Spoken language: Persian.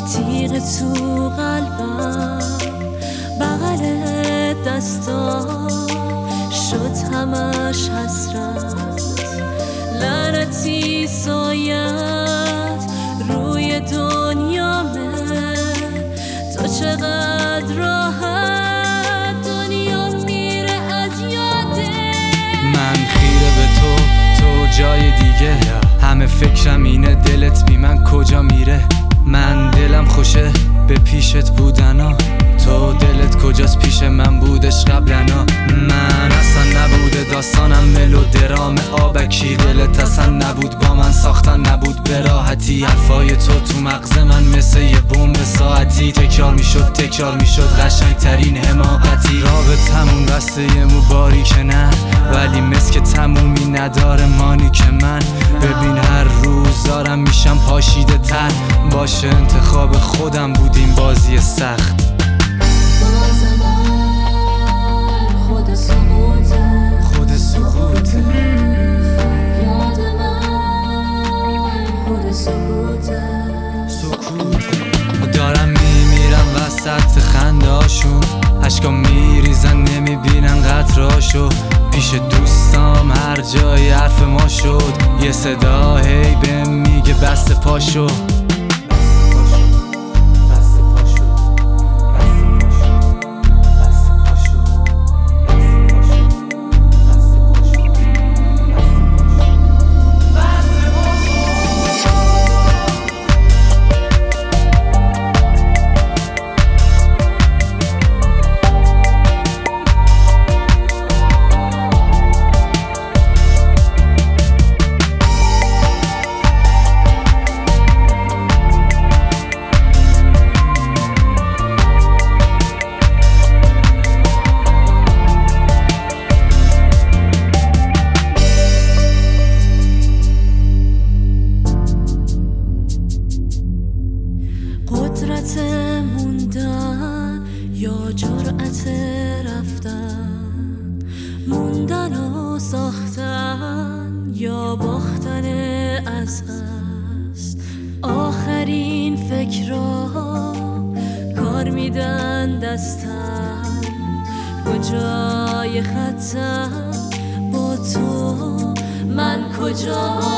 تیغ تو قلبم بغل دستام شد همش حسرت، لعنتی سایت روی دنیامه. تو چقدر راحت دنیا میره از یاده. من خیره به تو جای دیگه، همه فکرم اینه دلت بی من کجا میره. من دلم خوشه به پیشت بودنا، تو دلت کجاست پیش من بودش قبلنا. من اصلا نبوده داستانم ملودرام آبکی، دلت اصلا نبود با من ساختن نبود به راحتی. حرفای تو مغز من مثل یه بمب ساعتی، تکرار میشد قشنگ ترین حماقتی. رابطمون بسته یه مو باری که نه، ولی مسک تمومی نداره مانی که من. ببین هر روز دارم میشم پاشیده تر، باشه انتخاب خودم بود این بازی سخت. خود سقوطه یاد من خود سقوطه. دارم میمیرم وسط خنده هاشون، اشکا میریزن نمیبینن قطراشو. پیش دوستام هر جای حرف ما شد، یه صدا هی بهم میگه بسته پاشو. قدرت موندن یا جرأت رفتن، موندن و ساختن یا باختن از هست. آخرین فکرام کار میدن دستم، کجای خطم با تو من کجا